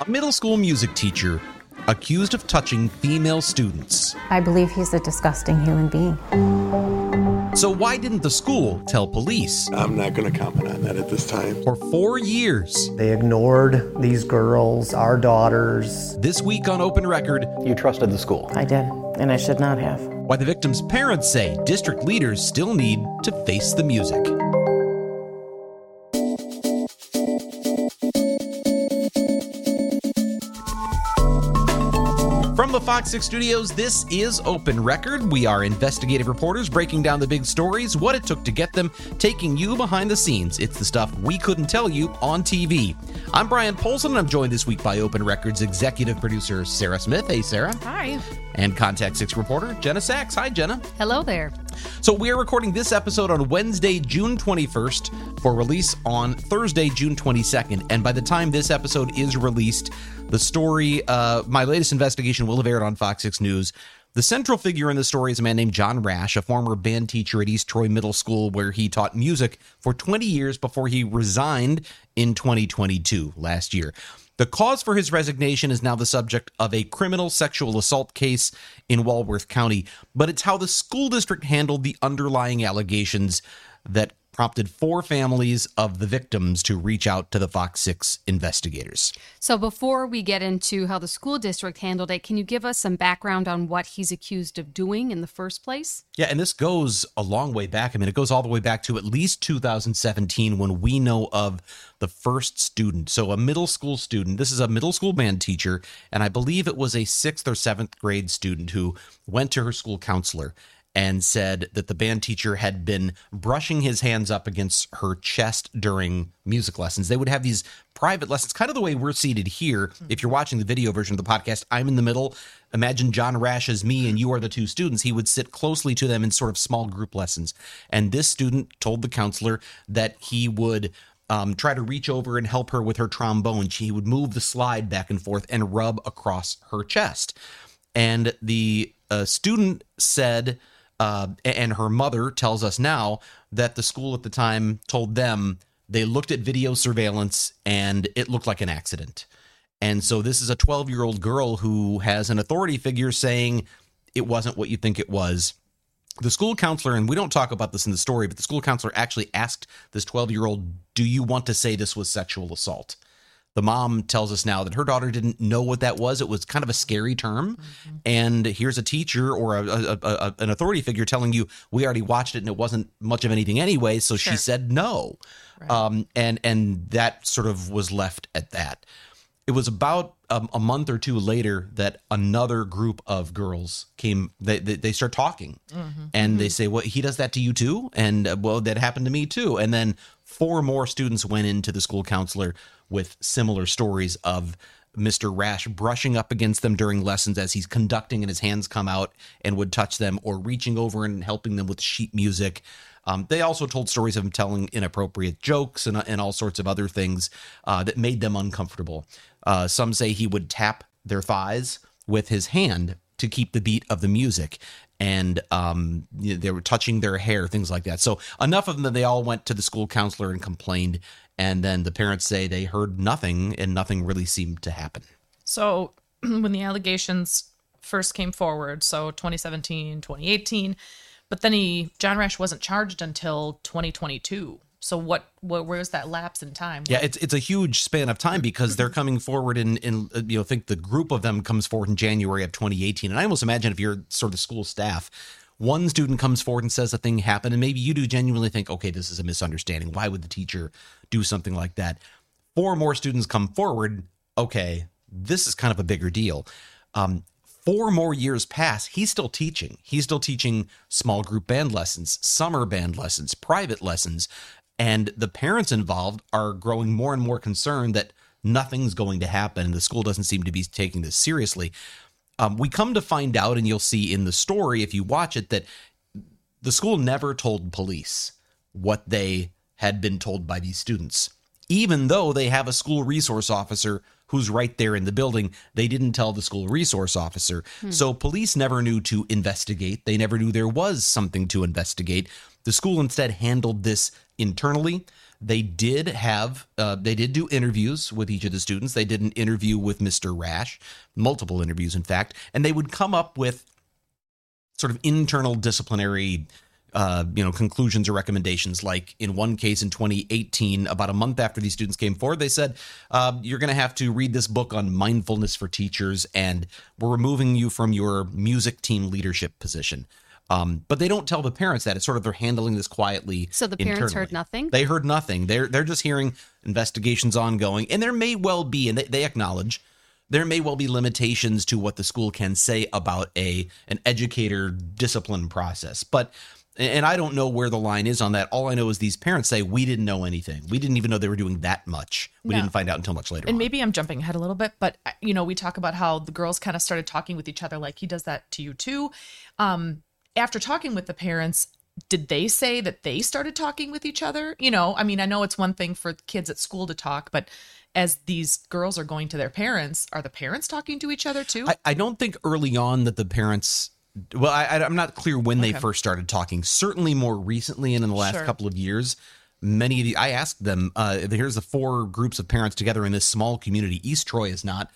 A middle school music teacher accused of touching female students. I believe he's a disgusting human being. So why didn't the school tell police? I'm not going to comment on that at this time. For 4 years. They ignored these girls, our daughters. This week on Open Record, you trusted the school. I did, and I should not have. Why the victims' parents say district leaders still need to face the music. From the Fox 6 studios, this is Open Record. We are investigative reporters breaking down the big stories, what it took to get them, taking you behind the scenes. It's the stuff we couldn't tell you on TV. I'm Brian Polson, and I'm joined this week by Open Record's executive producer, Sarah Smith. Hey, Sarah. Hi. And Contact 6 reporter, Jenna Sachs. Hi, Jenna. Hello there. So we are recording this episode on Wednesday, June 21st for release on Thursday, June 22nd. And by the time this episode is released, the story, my latest investigation will have aired on Fox 6 News. The central figure in the story is a man named John Rash, a former band teacher at East Troy Middle School, where he taught music for 20 years before he resigned in 2022, last year. The cause for his resignation is now the subject of a criminal sexual assault case in Walworth County, but it's how the school district handled the underlying allegations that prompted 4 families of the victims to reach out to the Fox 6 investigators. So before we get into how the school district handled it, can you give us some background on what he's accused of doing in the first place? Yeah, and this goes a long way back. I mean, it goes all the way back to at least 2017 when we know of the first student. So a middle school student, this is a middle school band teacher, and I believe it was a 6th or 7th grade student who went to her school counselor and said that the band teacher had been brushing his hands up against her chest during music lessons. They would have these private lessons, kind of the way we're seated here. If you're watching the video version of the podcast, I'm in the middle. Imagine John Rash as me and you are the 2 students. He would sit closely to them in sort of small group lessons. And this student told the counselor that he would try to reach over and help her with her trombone. She would move the slide back and forth and rub across her chest. And the student said... and her mother tells us now that the school at the time told them they looked at video surveillance and it looked like an accident. And so this is a 12-year-old girl who has an authority figure saying it wasn't what you think it was. The school counselor, and we don't talk about this in the story, but the school counselor actually asked this 12-year-old, do you want to say this was sexual assault? The mom tells us now that her daughter didn't know what that was. It was kind of a scary term. Mm-hmm. And here's a teacher or an authority figure telling you, we already watched it and it wasn't much of anything anyway. So She said no. Right. And that sort of was left at that. It was about a month or 2 later that another group of girls came. They start talking, and they say, well, he does that to you too? And well, that happened to me too. And then 4 more students went into the school counselor with similar stories of Mr. Rash brushing up against them during lessons as he's conducting and his hands come out and would touch them, or reaching over and helping them with sheet music. They also told stories of him telling inappropriate jokes and all sorts of other things that made them uncomfortable. Some say he would tap their thighs with his hand to keep the beat of the music. And they were touching their hair, things like that. So enough of them that they all went to the school counselor and complained. And then the parents say they heard nothing, and nothing really seemed to happen. So when the allegations first came forward, so 2017, 2018, but then John Rash wasn't charged until 2022. So where's that lapse in time? Yeah, it's a huge span of time because they're coming forward in I think the group of them comes forward in January of 2018. And I almost imagine if you're sort of school staff, one student comes forward and says a thing happened, and maybe you do genuinely think, okay, this is a misunderstanding. Why would the teacher do something like that? 4 more students come forward. Okay, this is kind of a bigger deal. 4 more years pass. He's still teaching. He's still teaching small group band lessons, summer band lessons, private lessons. And the parents involved are growing more and more concerned that nothing's going to happen. The school doesn't seem to be taking this seriously. We come to find out, and you'll see in the story if you watch it, that the school never told police what they had been told by these students. Even though they have a school resource officer who's right there in the building, they didn't tell the school resource officer. So police never knew to investigate. They never knew there was something to investigate. The school instead handled this internally. They did do interviews with each of the students. They did an interview with Mr. Rash, multiple interviews, in fact, and they would come up with sort of internal disciplinary conclusions or recommendations. Like in one case in 2018, about a month after these students came forward, they said, you're going to have to read this book on mindfulness for teachers, and we're removing you from your music team leadership position. But they don't tell the parents that. It's sort of they're handling this quietly. So the parents internally. heard nothing? They heard nothing. They're just hearing investigations ongoing, and there may well be, and they acknowledge, there may well be limitations to what the school can say about an educator discipline process. And I don't know where the line is on that. All I know is these parents say, we didn't know anything. We didn't even know they were doing that much. We didn't find out until much later And on. maybe I'm jumping ahead a little bit, but, we talk about how the girls kind of started talking with each other, like he does that to you too. After talking with the parents, did they say that they started talking with each other? I know it's one thing for kids at school to talk, but as these girls are going to their parents, are the parents talking to each other too? I don't think early on that the parents... Well, I'm not clear when they first started talking. Certainly more recently and in the last couple of years, many of I asked them, here's the 4 groups of parents together in this small community. East Troy is not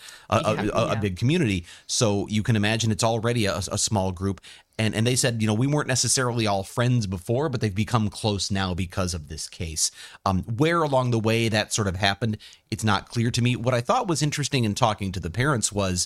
a big community, so you can imagine it's already a small group. And they said, we weren't necessarily all friends before, but they've become close now because of this case. Where along the way that sort of happened, it's not clear to me. What I thought was interesting in talking to the parents was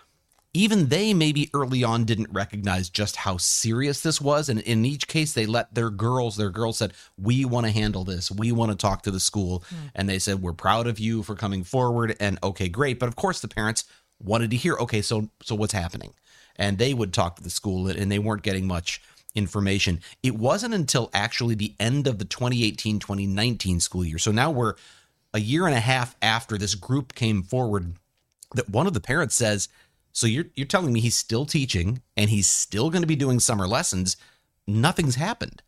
even they maybe early on didn't recognize just how serious this was. And in each case, they let their girls said, we want to handle this. We want to talk to the school. And they said, we're proud of you for coming forward. And okay, great. But of course, the parents wanted to hear, okay, so what's happening? And they would talk to the school, and they weren't getting much information. It wasn't until actually the end of the 2018-2019 school year. So now we're a year and a half after this group came forward that one of the parents says, so you're telling me he's still teaching and he's still going to be doing summer lessons. Nothing's happened.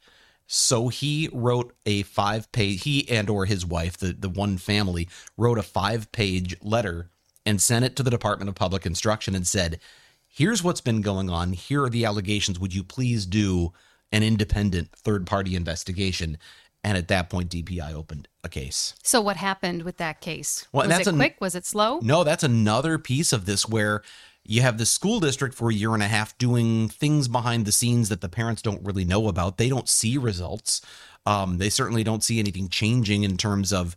So he wrote a 5-page, he and or his wife, the one family, wrote a 5-page letter and sent it to the Department of Public Instruction and said, here's what's been going on. Here are the allegations. Would you please do an independent third-party investigation? And at that point, DPI opened a case. So what happened with that case? Well, was it quick? Was it slow? No, that's another piece of this where you have the school district for a year and a half doing things behind the scenes that the parents don't really know about. They don't see results. They certainly don't see anything changing in terms of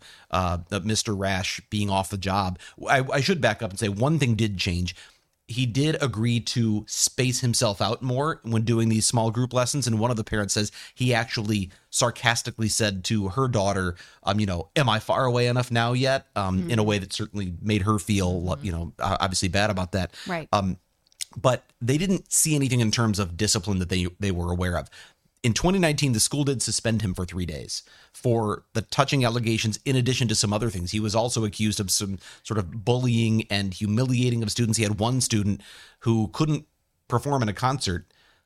Mr. Rash being off the job. I should back up and say one thing did change. He did agree to space himself out more when doing these small group lessons. And one of the parents says he actually sarcastically said to her daughter, am I far away enough now yet? In a way that certainly made her feel, obviously bad about that. Right. But they didn't see anything in terms of discipline that they were aware of. In 2019, the school did suspend him for 3 days for the touching allegations, in addition to some other things. He was also accused of some sort of bullying and humiliating of students. He had one student who couldn't perform in a concert,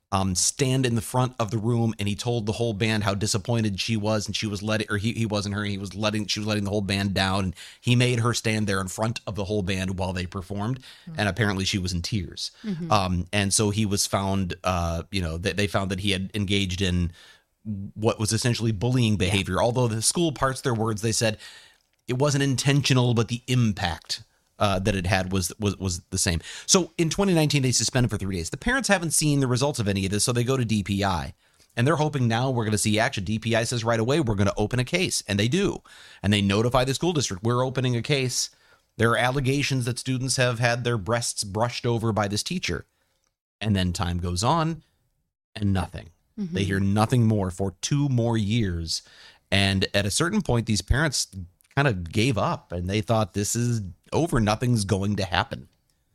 stand in the front of the room, and he told the whole band how disappointed she was, and she was letting, or she was letting the whole band down, and he made her stand there in front of the whole band while they performed, and apparently she was in tears. And so he was found, they found that he had engaged in what was essentially bullying behavior. Although the school parts their words, they said it wasn't intentional, but the impact that it had was the same. So in 2019, they suspended for 3 days. The parents haven't seen the results of any of this, so they go to DPI. And they're hoping now we're going to see action. DPI says right away, we're going to open a case. And they do. And they notify the school district, we're opening a case. There are allegations that students have had their breasts brushed over by this teacher. And then time goes on and nothing. They hear nothing more for 2 more years. And at a certain point, these parents kind of gave up and they thought, this is over. Nothing's going to happen.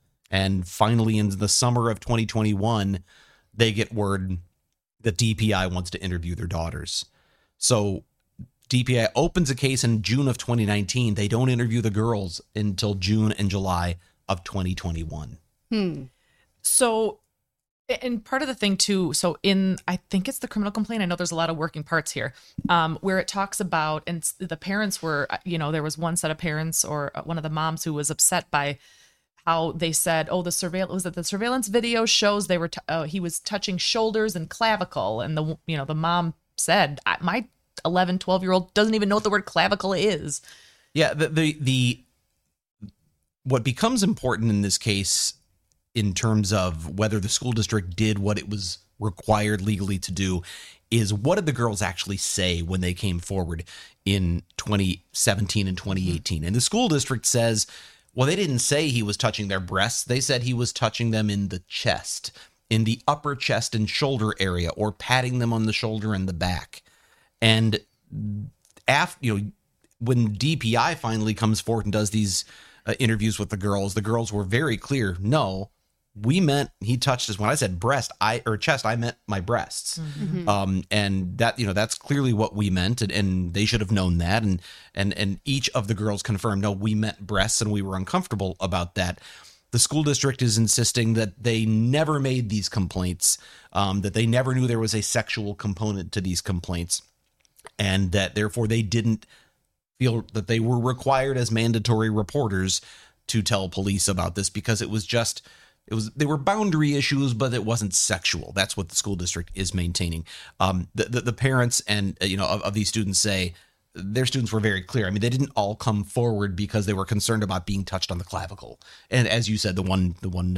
And finally, in the summer of 2021, they get word that DPI wants to interview their daughters. So DPI opens a case in June of 2019. They don't interview the girls until June and July of 2021. So, and part of the thing too, so I think it's the criminal complaint. I know there's a lot of working parts here, where it talks about, and the parents were, there was one set of parents or one of the moms who was upset by how they said, the surveillance video shows he was touching shoulders and clavicle. And the mom said, my 11, 12-year-old doesn't even know what the word clavicle is. Yeah, the what becomes important in this case in terms of whether the school district did what it was required legally to do is what did the girls actually say when they came forward in 2017 and 2018? And the school district says, well, they didn't say he was touching their breasts. They said he was touching them in the chest, in the upper chest and shoulder area, or patting them on the shoulder and the back. And after, when DPI finally comes forward and does these interviews with the girls were very clear. No, we meant he touched us. When I said breast, chest, I meant my breasts. Mm-hmm. And that, that's clearly what we meant. And they should have known that. And each of the girls confirmed, no, we meant breasts and we were uncomfortable about that. The school district is insisting that they never made these complaints, that they never knew there was a sexual component to these complaints, and that therefore they didn't feel that they were required as mandatory reporters to tell police about this because they were boundary issues, but it wasn't sexual. That's what the school district is maintaining. The parents and of these students say their students were very clear. I mean, they didn't all come forward because they were concerned about being touched on the clavicle. And as you said, the one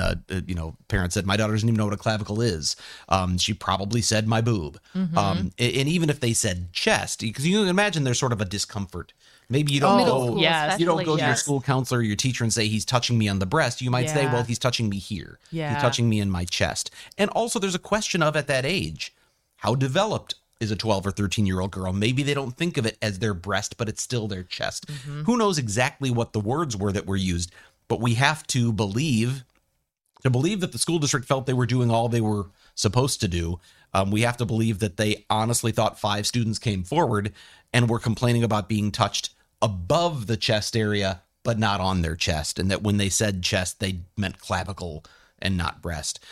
parent said, my daughter doesn't even know what a clavicle is. She probably said my boob. Mm-hmm. And even if they said chest, because you can imagine there's sort of a discomfort. Maybe you don't go, you don't go to your school counselor or your teacher and say, he's touching me on the breast. You might say, well, he's touching me here. Yeah. He's touching me in my chest. And also there's a question of, at that age, how developed is a 12 or 13-year-old girl? Maybe they don't think of it as their breast, but it's still their chest. Mm-hmm. Who knows exactly what the words were that were used, but we have to believe that the school district felt they were doing all they were supposed to do. We have to believe that they honestly thought 5 students came forward and were complaining about being touched above the chest area, but not on their chest. And that when they said chest, they meant clavicle and not breast.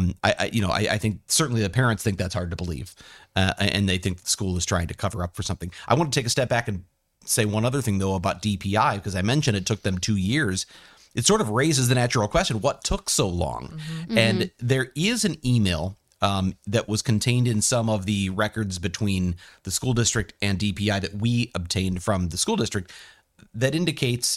I think certainly the parents think that's hard to believe. And they think the school is trying to cover up for something. I want to take a step back and say one other thing, though, about DPI, because I mentioned it took them 2 years. It sort of raises the natural question, what took so long? Mm-hmm. And there is an email that was contained in some of the records between the school district and DPI that we obtained from the school district that indicates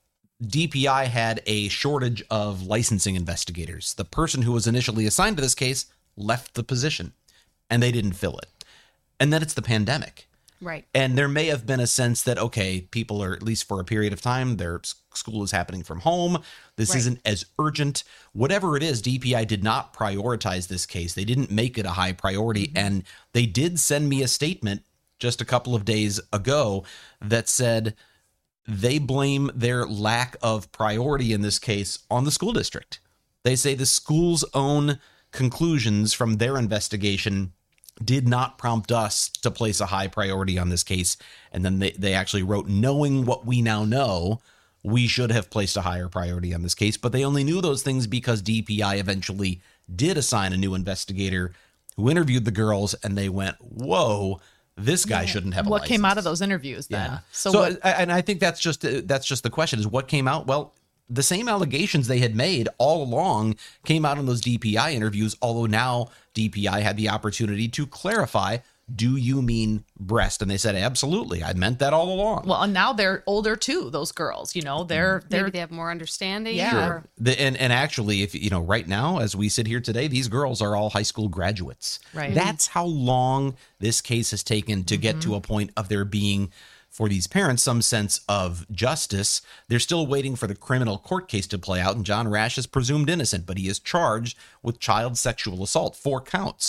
DPI had a shortage of licensing investigators. The person who was initially assigned to this case left the position and they didn't fill it. And then it's the pandemic. Right. And there may have been a sense that, okay, people are, at least for a period of time, their school is happening from home. This isn't as urgent. Whatever it is, DPI did not prioritize this case. They didn't make it a high priority. Mm-hmm. And they did send me a statement just a couple of days ago that said they blame their lack of priority in this case on the school district. They say the school's own conclusions from their investigation did not prompt us to place a high priority on this case. And then they actually wrote, knowing what we now know, we should have placed a higher priority on this case. But they only knew those things because DPI eventually did assign a new investigator who interviewed the girls, and they went, whoa, this guy shouldn't have a license. What came out of those interviews then? Yeah. So and I think that's just the question, is what came out? Well, the same allegations they had made all along came out in those DPI interviews, although now DPI had the opportunity to clarify, do you mean breast? And they said, absolutely, I meant that all along. Well, and now they're older too, those girls, they're maybe they have more understanding. Yeah. Sure. And actually, if right now, as we sit here today, these girls are all high school graduates. Right. That's how long this case has taken to get to a point of there being, for these parents, some sense of justice. They're still waiting for the criminal court case to play out, and John Rash is presumed innocent, but he is charged with child sexual assault, 4 counts.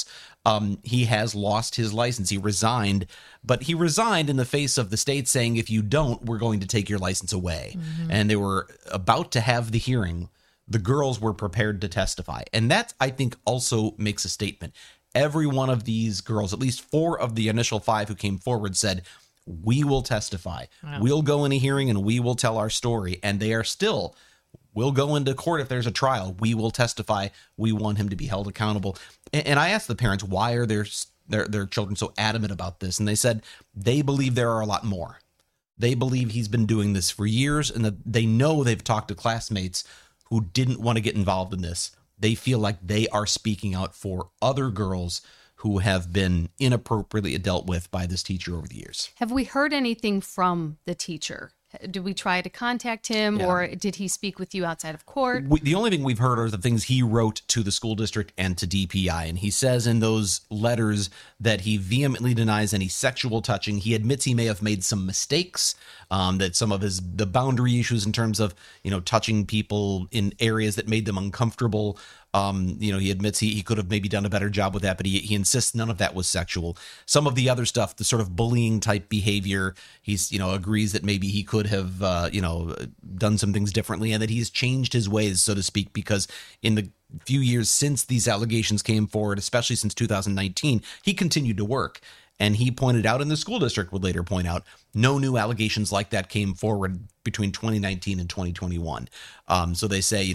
He has lost his license. He resigned, but he resigned in the face of the state saying, if you don't, we're going to take your license away. Mm-hmm. And they were about to have the hearing. The girls were prepared to testify. And that, I think, also makes a statement. Every one of these girls, at least 4 of the initial 5 who came forward, said, we will testify. Wow. We'll go in a hearing and we will tell our story. And they are still, we'll go into court if there's a trial. We will testify. We want him to be held accountable. And I asked the parents, why are their children so adamant about this? And they said they believe there are a lot more. They believe he's been doing this for years, and that they know they've talked to classmates who didn't want to get involved in this. They feel like they are speaking out for other girls who have been inappropriately dealt with by this teacher over the years. Have we heard anything from the teacher? Did we try to contact him, or did he speak with you outside of court? The only thing we've heard are the things he wrote to the school district and to DPI. And he says in those letters that he vehemently denies any sexual touching. He admits he may have made some mistakes, that some of the boundary issues in terms of, touching people in areas that made them uncomfortable. He admits he could have maybe done a better job with that, but he insists none of that was sexual. Some of the other stuff, the sort of bullying type behavior, he's, agrees that maybe he could have, done some things differently, and that he's changed his ways, so to speak, because in the few years since these allegations came forward, especially since 2019, he continued to work. And he pointed out, and the school district would later point out, no new allegations like that came forward between 2019 and 2021. So they say,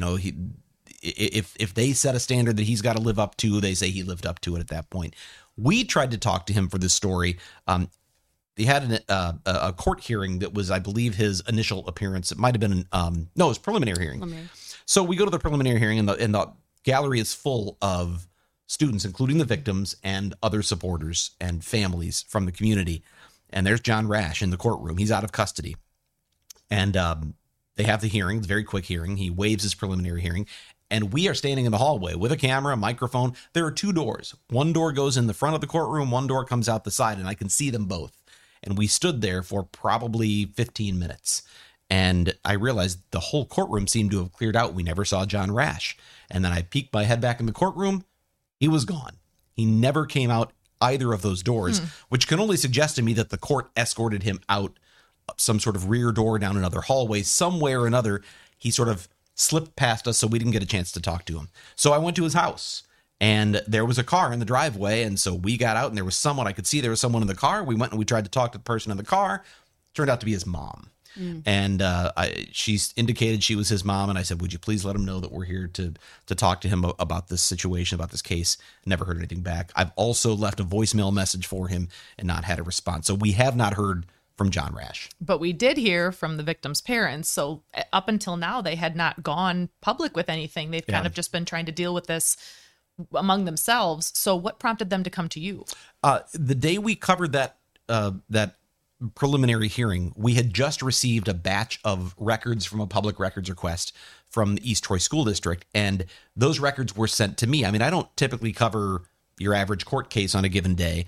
if they set a standard that he's got to live up to, they say he lived up to it at that point. We tried to talk to him for this story. He had a court hearing that was, I believe, his initial appearance. It might have been, it was preliminary hearing. So we go to the preliminary hearing, and the gallery is full of students, including the victims and other supporters and families from the community. And there's John Rash in the courtroom. He's out of custody. And they have the hearing, the very quick hearing. He waives his preliminary hearing. And we are standing in the hallway with a camera, a microphone. There are two doors. One door goes in the front of the courtroom. One door comes out the side, and I can see them both. And we stood there for probably 15 minutes. And I realized the whole courtroom seemed to have cleared out. We never saw John Rash. And then I peeked my head back in the courtroom. He was gone. He never came out either of those doors, which can only suggest to me that the court escorted him out some sort of rear door down another hallway. Somewhere or another, he sort of slipped past us, so we didn't get a chance to talk to him. So I went to his house, and there was a car in the driveway, and so we got out, and there was someone. I could see there was someone in the car. We went and we tried to talk to the person in the car. Turned out to be his mom. And she's indicated she was his mom, and I said, would you please let him know that we're here to talk to him about this situation, about this case. Never heard anything back. I've also left a voicemail message for him and not had a response. So we have not heard from John Rash. But we did hear from the victim's parents. So up until now, they had not gone public with anything. They've kind of just been trying to deal with this among themselves. So what prompted them to come to you? The day we covered that preliminary hearing, we had just received a batch of records from a public records request from the East Troy School District, and those records were sent to me. I mean, I don't typically cover your average court case on a given day,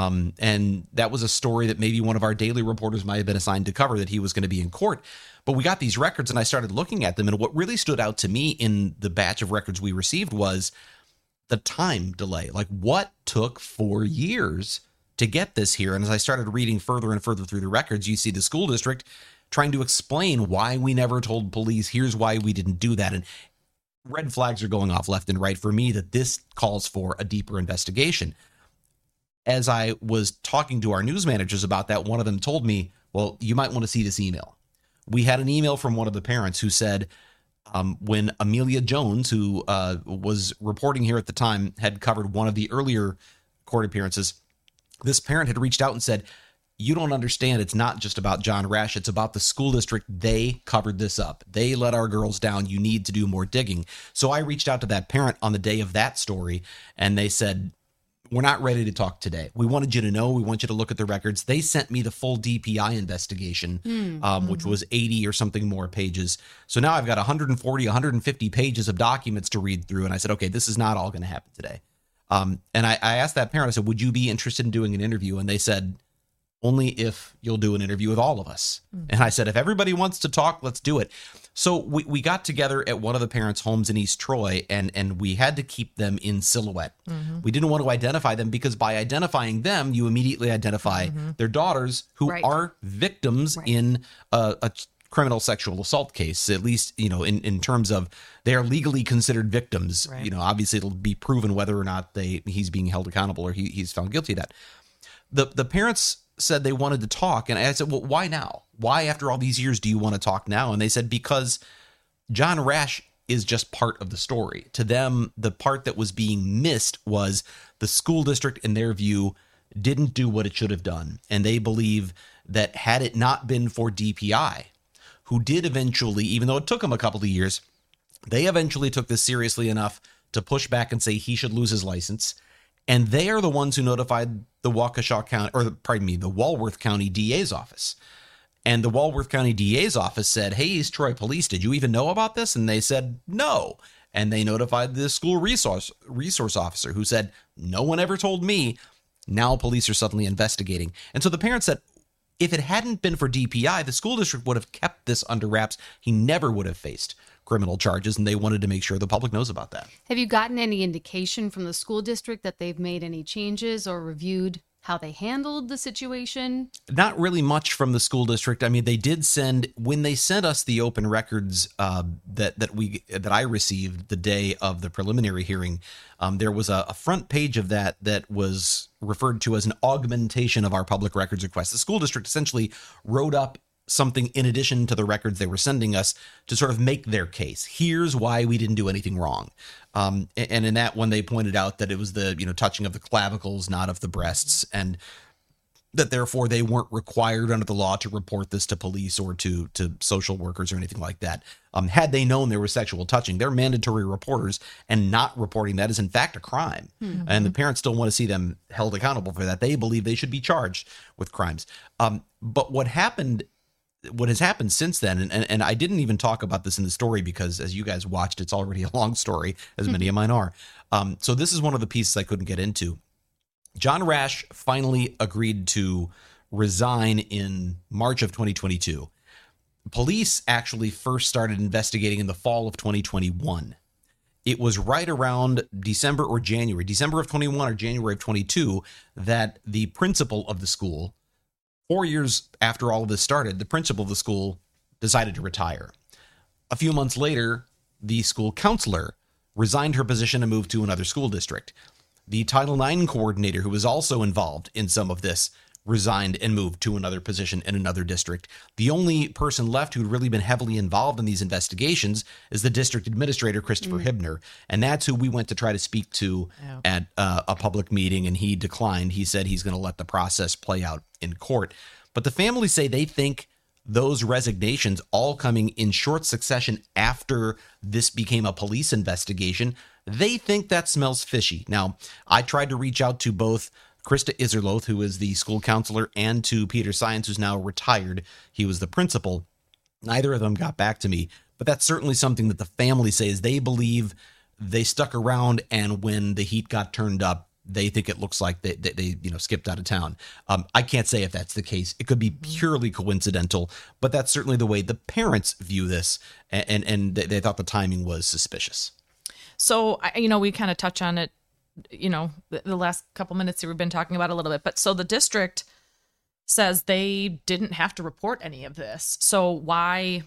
and that was a story that maybe one of our daily reporters might have been assigned to cover, that he was going to be in court. But we got these records, and I started looking at them, and what really stood out to me in the batch of records we received was the time delay. Like, what took 4 years to get this here? And as I started reading further and further through the records, you see the school district trying to explain why we never told police. Here's why we didn't do that. And red flags are going off left and right for me that this calls for a deeper investigation. As I was talking to our news managers about that, one of them told me, well, you might want to see this email. We had an email from one of the parents who said, when Amelia Jones, who was reporting here at the time, had covered one of the earlier court appearances, this parent had reached out and said, you don't understand. It's not just about John Rash. It's about the school district. They covered this up. They let our girls down. You need to do more digging. So I reached out to that parent on the day of that story, and they said, we're not ready to talk today. We wanted you to know. We want you to look at the records. They sent me the full DPI investigation, which was 80 or something more pages. So now I've got 140, 150 pages of documents to read through. And I said, okay, this is not all going to happen today. And I asked that parent, I said, would you be interested in doing an interview? And they said, only if you'll do an interview with all of us. And I said, if everybody wants to talk, let's do it. So we got together at one of the parents' homes in East Troy, and we had to keep them in silhouette. We didn't want to identify them, because by identifying them, you immediately identify their daughters, who are victims in a criminal sexual assault case, at least, in terms of they are legally considered victims. Right. Obviously it'll be proven whether or not he's being held accountable or he's found guilty of that. The parents said they wanted to talk, and I said, well, why now? Why, after all these years, do you want to talk now? And they said, because John Rash is just part of the story. To them, the part that was being missed was the school district, in their view, didn't do what it should have done. And they believe that had it not been for DPI, who did eventually, even though it took them a couple of years, they eventually took this seriously enough to push back and say he should lose his license. And they are the ones who notified the Waukesha County, or pardon me, the Walworth County DA's office. And the Walworth County DA's office said, hey, East Troy Police, did you even know about this? And they said, no. And they notified the school resource officer, who said, no one ever told me. Now police are suddenly investigating. And so the parents said, if it hadn't been for DPI, the school district would have kept this under wraps. He never would have faced criminal charges, and they wanted to make sure the public knows about that. Have you gotten any indication from the school district that they've made any changes or reviewed how they handled the situation? Not really much from the school district. I mean, they did send, when they sent us the open records that I received the day of the preliminary hearing, there was a front page of that was referred to as an augmentation of our public records request. The school district essentially wrote up something in addition to the records they were sending us to sort of make their case. Here's why we didn't do anything wrong. And in that one, they pointed out that it was the, touching of the clavicles, not of the breasts, and that therefore they weren't required under the law to report this to police or to social workers or anything like that. Had they known there was sexual touching, they're mandatory reporters, and not reporting that is in fact a crime. Mm-hmm. And the parents still want to see them held accountable for that. They believe they should be charged with crimes. But what has happened since then, and I didn't even talk about this in the story because as you guys watched, it's already a long story, as many of mine are. So this is one of the pieces I couldn't get into. John Rash finally agreed to resign in March of 2022. Police actually first started investigating in the fall of 2021. It was right around December of 21 or January of 22 that the principal of the school, 4 years after all of this started, the principal of the school decided to retire. A few months later, the school counselor resigned her position and moved to another school district. The Title IX coordinator, who was also involved in some of this, resigned and moved to another position in another district. The only person left who'd really been heavily involved in these investigations is the district administrator, Christopher Hibner. And that's who we went to try to speak to at a public meeting, and he declined. He said he's going to let the process play out in court. But the family say they think those resignations all coming in short succession after this became a police investigation, they think that smells fishy. Now, I tried to reach out to both Krista Iserloth, who is the school counselor, and to Peter Science, who's now retired. He was the principal. Neither of them got back to me, but that's certainly something that the family says. They believe they stuck around, and when the heat got turned up, they think it looks like they skipped out of town. I can't say if that's the case. It could be purely coincidental, but that's certainly the way the parents view this, and they thought the timing was suspicious. So, we kind of touch on it, the last couple minutes here we've been talking about a little bit. But so the district says they didn't have to report any of this. So why?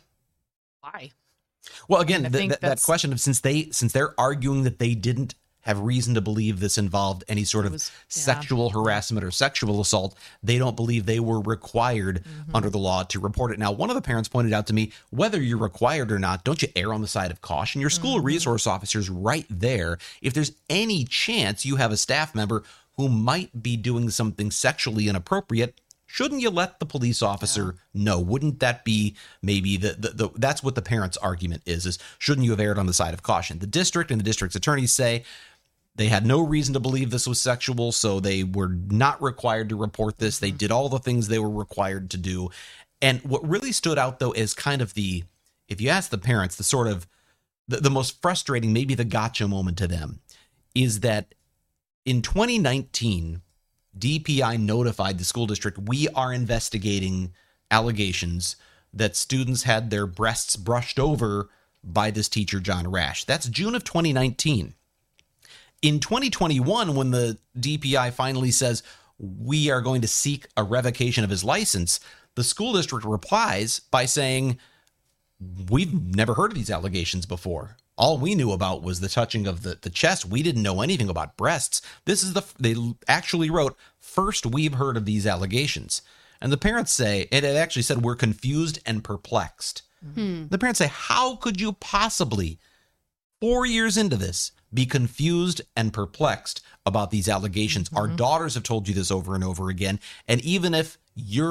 Well, again, that question of since they're arguing that they didn't have reason to believe this involved any sort of sexual harassment or sexual assault, they don't believe they were required under the law to report it. Now, one of the parents pointed out to me, whether you're required or not, don't you err on the side of caution? Your school resource officer's right there. If there's any chance you have a staff member who might be doing something sexually inappropriate, shouldn't you let the police officer know? Wouldn't that be maybe that's what the parents' argument is shouldn't you have erred on the side of caution? The district and the district's attorneys say they had no reason to believe this was sexual, so they were not required to report this. They did all the things they were required to do. And what really stood out, though, is kind of if you ask the parents, the sort of the most frustrating, maybe the gotcha moment to them, is that in 2019, DPI notified the school district, we are investigating allegations that students had their breasts brushed over by this teacher, John Rash. That's June of 2019. In 2021, when the DPI finally says, we are going to seek a revocation of his license, the school district replies by saying, we've never heard of these allegations before. All we knew about was the touching of the chest. We didn't know anything about breasts. They actually wrote, first we've heard of these allegations. And the parents say, it actually said, we're confused and perplexed. The parents say, how could you possibly, 4 years into this, be confused and perplexed about these allegations? Our daughters have told you this over and over again. And even if you're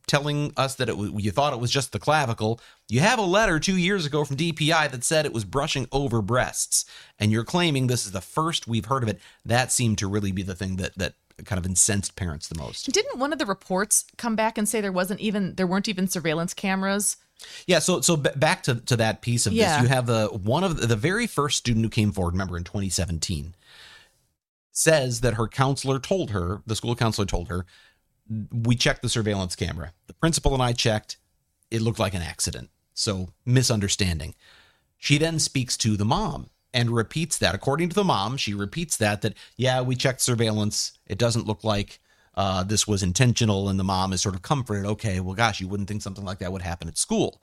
telling us that you thought it was just the clavicle. You have a letter 2 years ago from DPI that said it was brushing over breasts, and you're claiming this is the first we've heard of it. That seemed to really be the thing that kind of incensed parents the most. Didn't one of the reports come back and say there weren't even surveillance cameras? Yeah, so back to that piece of this, you have the very first student who came forward, remember, in 2017, says that her counselor told her, the school counselor told her, we checked the surveillance camera. The principal and I checked. It looked like an accident. So misunderstanding. She then speaks to the mom and repeats that. According to the mom, she repeats that yeah, we checked surveillance. It doesn't look like this was intentional. And the mom is sort of comforted. Okay, well, gosh, you wouldn't think something like that would happen at school.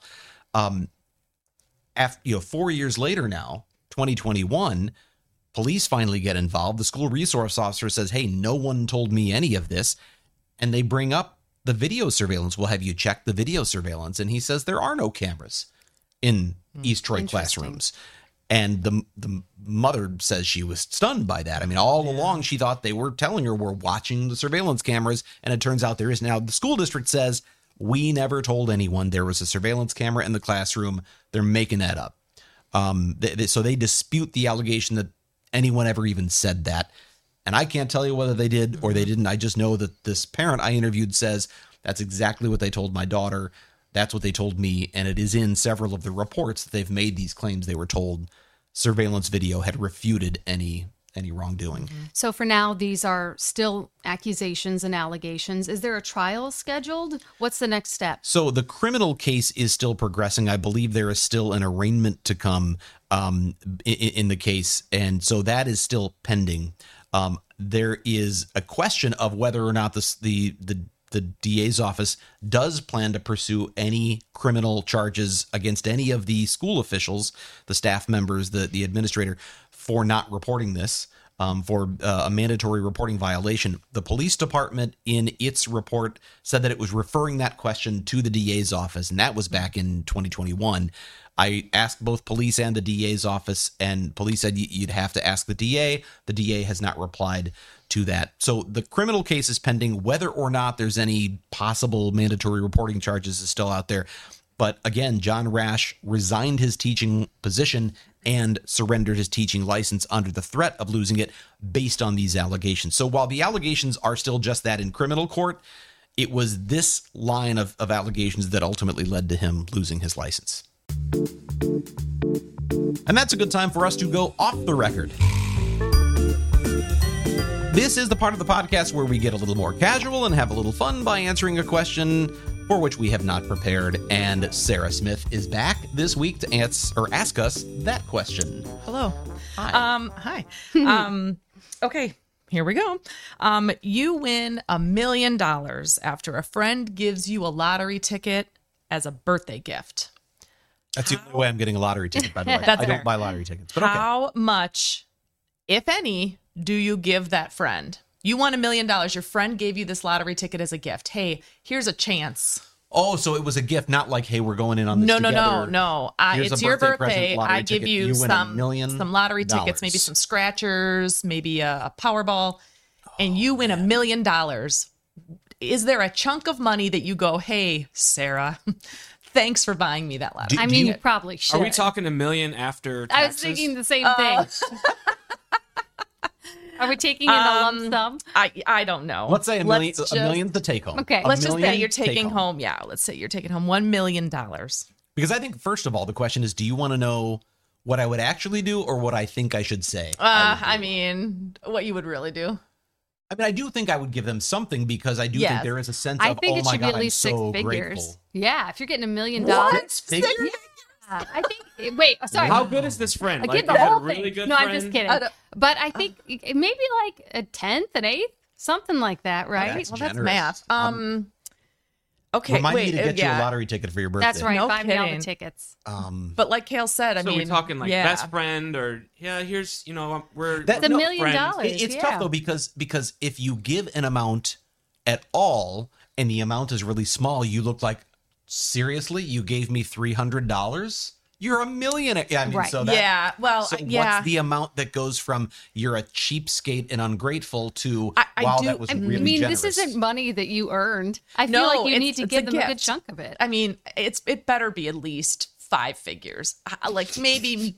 After 4 years later now, 2021, police finally get involved. The school resource officer says, hey, no one told me any of this. And they bring up the video surveillance. Well, have you checked the video surveillance? And he says there are no cameras in East Troy classrooms. And the mother says she was stunned by that. I mean, all along she thought they were telling her we're watching the surveillance cameras, and it turns out there is. Now, the school district says we never told anyone there was a surveillance camera in the classroom. They're making that up. So they dispute the allegation that anyone ever even said that. And I can't tell you whether they did or they didn't. I just know that this parent I interviewed says that's exactly what they told my daughter. That's what they told me, and it is in several of the reports that they've made these claims. They were told surveillance video had refuted any wrongdoing. So for now, these are still accusations and allegations. Is there a trial scheduled? What's the next step? So the criminal case is still progressing. I believe there is still an arraignment to come in the case, and so that is still pending. There is a question of whether or not the DA's office does plan to pursue any criminal charges against any of the school officials, the staff members, the administrator, for not reporting this, for a mandatory reporting violation. The police department in its report said that it was referring that question to the DA's office, and that was back in 2021. I asked both police and the DA's office, and police said you'd have to ask the DA. The DA has not replied to that. So the criminal case is pending. Whether or not there's any possible mandatory reporting charges is still out there. But again, John Rash resigned his teaching position and surrendered his teaching license under the threat of losing it based on these allegations. So while the allegations are still just that in criminal court, it was this line of allegations that ultimately led to him losing his license. And that's a good time for us to go off the record. This is the part of the podcast where we get a little more casual and have a little fun by answering a question for which we have not prepared. And Sarah Smith is back this week to ask us that question. Hello. Hi. Hi. Okay, here we go. You win $1 million after a friend gives you a lottery ticket as a birthday gift. That's the only way I'm getting a lottery ticket, by the way. That's I fair. don't buy lottery tickets. But okay. How much, if any, do you give that friend? You won $1 million. Your friend gave you this lottery ticket as a gift. Hey, here's a chance. Oh, so it was a gift, not like, hey, we're going in on this No. Here's It's a your birthday birthday. present, lottery I give ticket. you You win $1 million. some lottery tickets, maybe some scratchers, maybe a Powerball, and you win $1 million. Is there a chunk of money that you go, hey, Sarah, thanks for buying me that lottery? I mean, you probably should. Are we talking $1 million after taxes? I was thinking the same thing. Are we taking in a lump sum? I don't know. Let's say a million's the take home. Okay. Let's just say you're taking home. Yeah, let's say you're taking home $1 million. Because I think, first of all, the question is, do you want to know what I would actually do or what I think I should say? I mean, what you would really do. I mean, I do think I would give them something because I do think there is a sense I of, think oh it my should God, be at least I'm 6 so figures. grateful. Yeah, if you're getting $1 million. Figures? Yeah, I think. Wait, sorry. How good is this friend? I Like, get the is it a whole really thing. good No, friend? I'm just kidding. But I think maybe like a tenth, an eighth, something like that, right? That's Well, that's generous. math. Okay, Remind wait. me to get you a yeah. lottery ticket for your birthday. That's right. No Buy me all the kidding. tickets. But like Kale said, I So mean, we're talking like yeah. best friend or, here's, we're That's $1 no million. friends. It's Yeah. tough though because if you give an amount at all and the amount is really small, you look like, seriously, you gave me $300? You're a millionaire. Yeah, I mean, Right. so that, Yeah, well, so yeah. what's the amount that goes from you're a cheapskate and ungrateful to I wow, do- that was I really mean, generous? this isn't money that you earned. I feel No, like you it's- need to it's give a them a good gift. chunk of it. I mean, it better be at least 5 figures, like maybe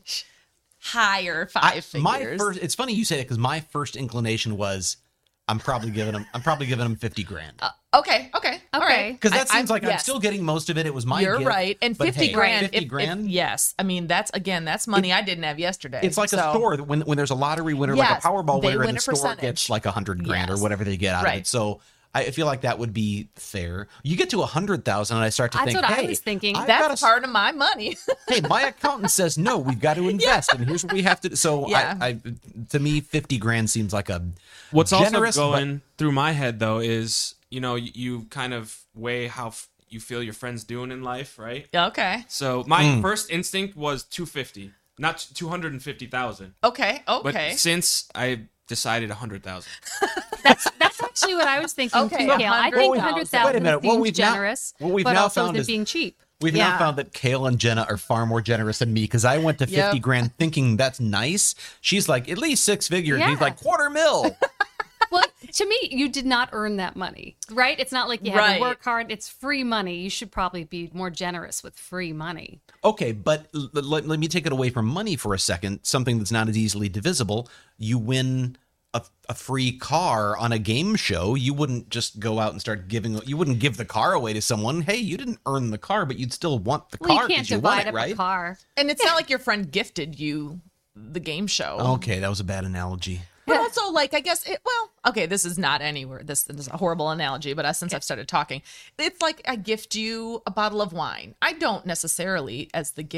higher 5 figures. It's funny you say that because my first inclination was I'm probably giving him $50,000. Okay, all right. Because that seems like I'm yes. still getting most of it. It was my You're gift, right, and but 50 hey, grand. 50 grand. Yes, I mean that's money I didn't have yesterday. It's like a So- store that when there's a lottery winner, like Yes, a Powerball they winner, win and a the store percentage. gets like $100,000 or Yes. whatever they get out of Right. it. So I feel like that would be fair. You get to 100,000, and I start to That's think, what I hey, was thinking. I've got That's a- part of my money. hey, my accountant says no, we've got to invest, and here's what we have to do. So Yeah. to me, 50 grand seems like a What's generous, also but- going through my head though is, you know, you kind of weigh how you feel your friend's doing in life, right? Okay. So my first instinct was 250, not 250,000. Okay. But since I decided 100,000. That's actually what I was thinking Okay, too, Kale. I 100,000. think Wait a 100,000 minute, what seems we've now- generous, what we've but now also found it is- being cheap. We've Yeah. now found that Kale and Jenna are far more generous than me because I went to 50 Yep. grand thinking that's nice. She's like, at least 6 figures. And he's Yeah. like, $250,000. Well, to me, you did not earn that money, right? It's not like you had Right. to work hard. It's free money. You should probably be more generous with free money. Okay, but let me take it away from money for a second. Something that's not as easily divisible. You win a free car on a game show. You wouldn't just go out and start giving. You wouldn't give the car away to someone. Hey, you didn't earn the car, but you'd still want the Well, car you can't because you want divide it, up right? a car. And it's not like your friend gifted you the game show. Okay, that was a bad analogy. But also, like, I guess okay, this is not anywhere. This is a horrible analogy, but since I've started talking, it's like I gift you a bottle of wine. I don't necessarily, as the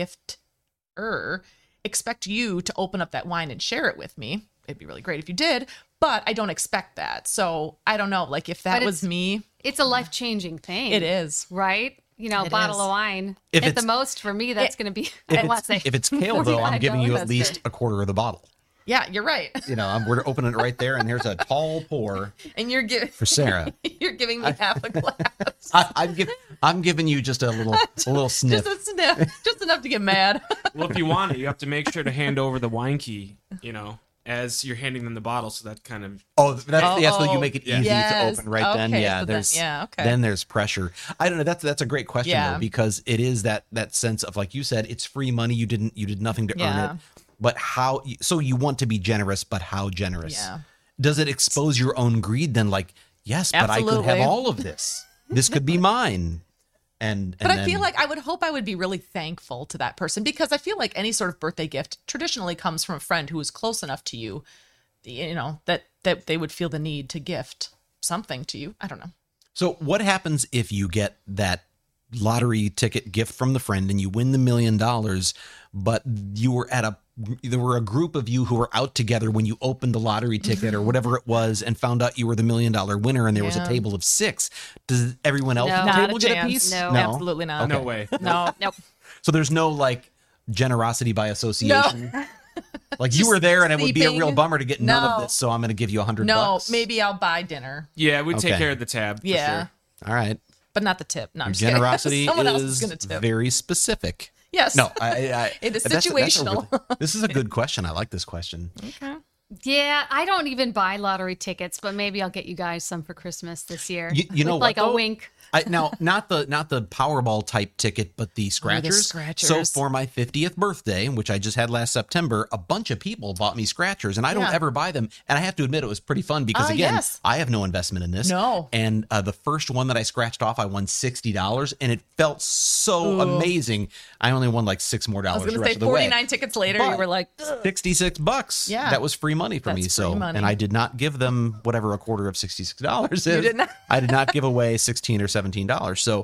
gifter, expect you to open up that wine and share it with me. It'd be really great if you did, but I don't expect that. So I don't know, like, if that But was me, It's a life-changing thing. it is. Right? You know, a It bottle is. of wine. If At the it's- most, for me, that's going to be, If I want to say, if it's Kale, though, I'm giving you at That's least good. a quarter of the bottle. Yeah, you're right. You know, we're opening it right there, and here's a tall pour And you're giving for Sarah. you're giving me half a glass. I'm giving you just a little sniff. Just a sniff, just enough to get mad. Well, if you want it, you have to make sure to hand over the wine key, you know, as you're handing them the bottle. So that kind of So you make it easy Yes. to open right then. Okay, Yeah, so then- there's yeah, okay. Then there's pressure. I don't know. That's a great question Yeah. though, because it is that sense of, like you said, it's free money. You did nothing to Yeah. earn it. But how? So you want to be generous, but how generous? Yeah. Does it expose your own greed? Then, like, yes, but I could have Absolutely. all of this. This could be mine. But I feel like I would hope I would be really thankful to that person, because I feel like any sort of birthday gift traditionally comes from a friend who is close enough to you, you know, that they would feel the need to gift something to you. I don't know. So what happens if you get that lottery ticket gift from the friend and you win the $1 million, but there were a group of you who were out together when you opened the lottery ticket or whatever it was and found out you were the $1 million winner, and there was a Yeah. table of 6. Does everyone else No. at the Not table a get a chance. piece? No. Absolutely not. no way. No. nope. So there's no like generosity by association. Like you were there, and it would be a real sleeping. bummer to get none of No. this. So I'm going to give you $100. No, maybe I'll buy dinner. Yeah, we'd take Okay. care of the tab. For Yeah. Sure. All right. But not the tip. No, I'm just kidding. Generosity Someone else is is going to tip. very specific. Yes. No, I It is that's a situational. this is a good question. I like this question. Yeah, I don't even buy lottery tickets, but maybe I'll get you guys some for Christmas this year. You know With, what, like though? a wink. Now, not the Powerball type ticket, but the scratchers. scratchers. So for my 50th birthday, which I just had last September, a bunch of people bought me scratchers, and I don't Yeah. ever buy them. And I have to admit, it was pretty fun because again, yes. I have no investment in this. No. And the first one that I scratched off, I won $60, and it felt so amazing. I only won like $6 more I was the going to rest say of the way. 49 tickets later, you But- were like, ugh. $66. Yeah. That was free money for me. That's So, free money. and I did not give them whatever a quarter of $66 is. You did not? I did not give away $16 or $17. So,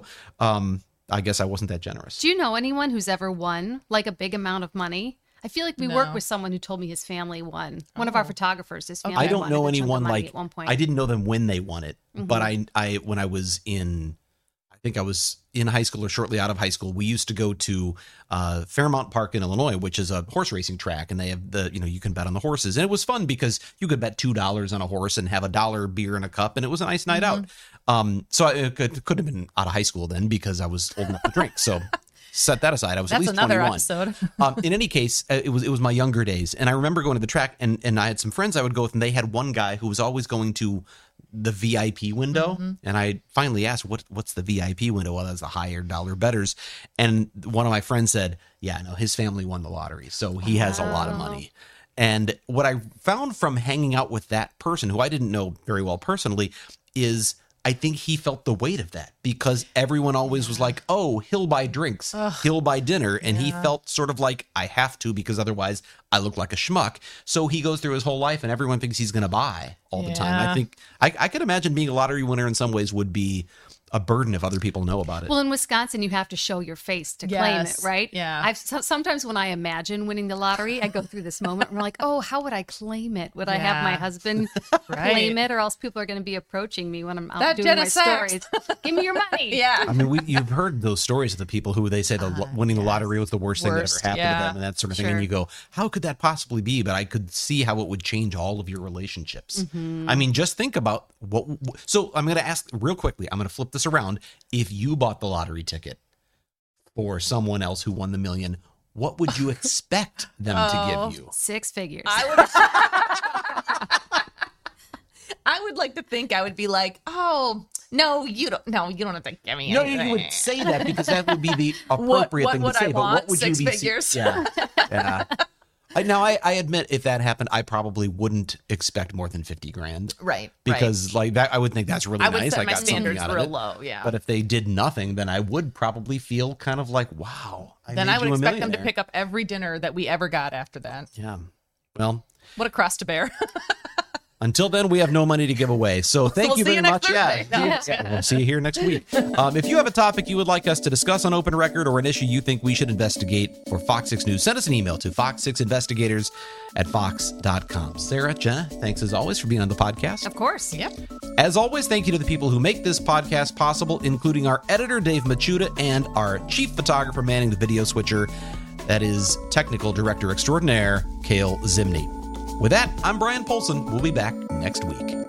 I guess I wasn't that generous. Do you know anyone who's ever won like a big amount of money? I feel like we work No. with someone who told me his family won. One of our photographers, his family I don't won know a good chunk of anyone money like at one point. I didn't know them when they won it, but I when I was in, I think I was in high school or shortly out of high school, we used to go to Fairmount Park in Illinois, which is a horse racing track, and they have you can bet on the horses, and it was fun because you could bet $2 on a horse and have $1 beer in a cup, and it was a nice night out. So it could have been out of high school then because I was old enough to drink. So set that aside. I was at That's least another 21. episode. In any case, it was my younger days, and I remember going to the track, and I had some friends I would go with, and they had one guy who was always going to the VIP window, and I finally asked, what's the VIP window? Well, that's the higher dollar bettors, and one of my friends said, yeah, no, his family won the lottery, so he has a lot of money. And what I found from hanging out with that person, who I didn't know very well personally, is I think he felt the weight of that, because everyone always was like, oh, he'll buy drinks, he'll buy dinner. And he felt sort of like, I have to, because otherwise I look like a schmuck. So he goes through his whole life and everyone thinks he's going to buy all the time. I think I could imagine being a lottery winner in some ways would be a burden if other people know about it. Well, in Wisconsin, you have to show your face to claim it, right? Yeah. Sometimes when I imagine winning the lottery, I go through this moment where I'm like, oh, how would I claim it? Would I have my husband claim it, or else people are going to be approaching me when I'm out doing my stories? Give me your money. Yeah. I mean, you've heard those stories of the people who they say winning the lottery was the worst thing that ever happened to them and that sort of thing. And you go, how could that possibly be? But I could see how it would change all of your relationships. I mean, just think about so I'm going to ask real quickly, I'm going to flip this around. If you bought the lottery ticket for someone else who won the million, what would you expect them to give you? 6 figures. I would like to think I would be like, oh, no, you don't have to give me No, anything. you would say that because that would be the appropriate thing to say. But what would 6 you be? figures? Yeah. Now, I admit, if that happened, I probably wouldn't expect more than $50,000. Right. Because like that, I would think that's really I would nice. set I my got something standards out of real it. low. Yeah. But if they did nothing, then I would probably feel kind of like, wow. Then I would made you a expect them to millionaire. pick up every dinner that we ever got after that. Yeah. Well, What a cross to bear. until then, we have no money to give away. So thank We'll you see very you next much. Thursday. No. Yeah. We'll see you here next week. If you have a topic you would like us to discuss on Open Record or an issue you think we should investigate for Fox 6 News, send us an email to fox6investigators@fox.com. Sarah, Jenna, thanks as always for being on the podcast. Of course. Yep. As always, thank you to the people who make this podcast possible, including our editor, Dave Machuda, and our chief photographer manning the video switcher, that is technical director extraordinaire, Cale Zimney. With that, I'm Brian Polson. We'll be back next week.